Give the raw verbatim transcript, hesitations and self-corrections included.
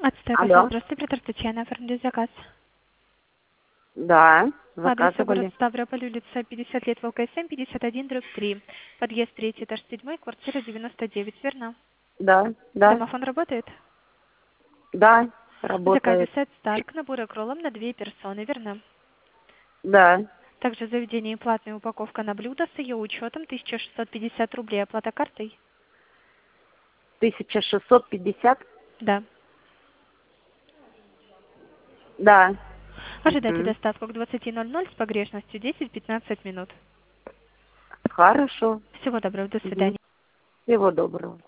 Отстойка, Алло. здравствуйте, оператор Татьяна, оформили заказ. Да, Адрес город заказывали. Ставрополь, улица пятьдесят лет, Волк СМ, пятьдесят один, дробь три. Подъезд третий, этаж седьмой, квартира девяносто девять, верно? Да, да, Домофон работает? да, В заказе работает. сет Старк, набор акролом на две персоны, верно? Да, Также в заведении платная упаковка на блюдо с ее учетом тысяча шестьсот пятьдесят рублей, оплата картой? тысяча шестьсот пятьдесят. Да. Да. Ожидайте Мгм. доставку к двадцати ноль ноль с погрешностью десять-пятнадцать минут. Хорошо. Всего доброго, до Мгм. свидания. Всего доброго.